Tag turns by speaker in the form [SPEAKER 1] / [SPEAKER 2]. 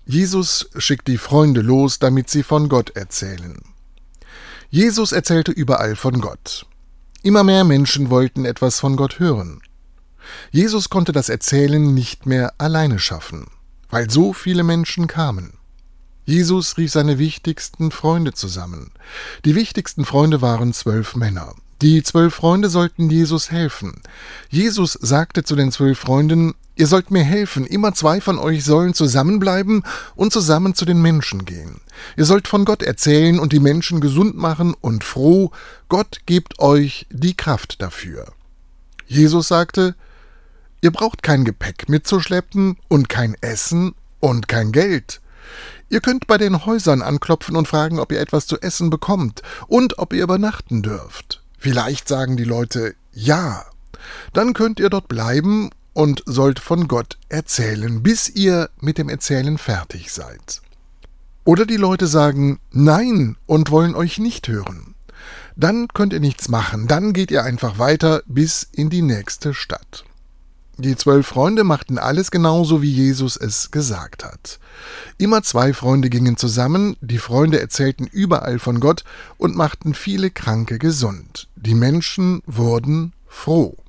[SPEAKER 1] Jesus schickt die Freunde los, damit sie von Gott erzählen. Jesus erzählte überall von Gott. Immer mehr Menschen wollten etwas von Gott hören. Jesus konnte das Erzählen nicht mehr alleine schaffen, weil so viele Menschen kamen. Jesus rief seine wichtigsten Freunde zusammen. Die wichtigsten Freunde waren 12 Männer. Die 12 Freunde sollten Jesus helfen. Jesus sagte zu den 12 Freunden: Ihr sollt mir helfen, immer 2 von euch sollen zusammenbleiben und zusammen zu den Menschen gehen. Ihr sollt von Gott erzählen und die Menschen gesund machen und froh. Gott gibt euch die Kraft dafür. Jesus sagte: Ihr braucht kein Gepäck mitzuschleppen und kein Essen und kein Geld. Ihr könnt bei den Häusern anklopfen und fragen, ob ihr etwas zu essen bekommt und ob ihr übernachten dürft. Vielleicht sagen die Leute ja. Dann könnt ihr dort bleiben und sollt von Gott erzählen, bis ihr mit dem Erzählen fertig seid. Oder die Leute sagen nein und wollen euch nicht hören. Dann könnt ihr nichts machen, dann geht ihr einfach weiter bis in die nächste Stadt. Die 12 Freunde machten alles genauso, wie Jesus es gesagt hat. Immer 2 Freunde gingen zusammen, die Freunde erzählten überall von Gott und machten viele Kranke gesund. Die Menschen wurden froh.